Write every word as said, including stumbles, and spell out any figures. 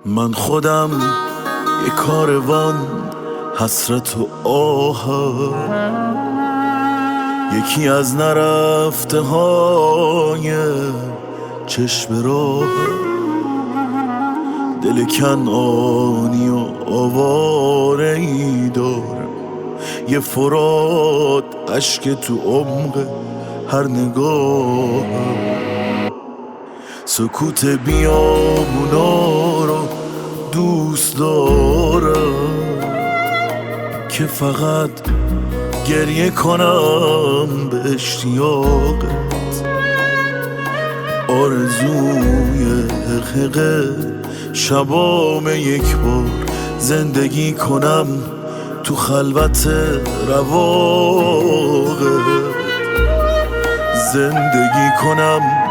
من خودم یه کاروان حسرت و آهم، یکی از نرفته های چشم راه، دل کنعانی و آواره ای دارم، یه فرات اشک تو عمق هر نگاه، سکوت بیابونا رو دوست دارم که فقط گریه کنم به اشتیاقت، آرزوی حقیقه شبام یک بار زندگی کنم تو خلوت رواقت، زندگی کنم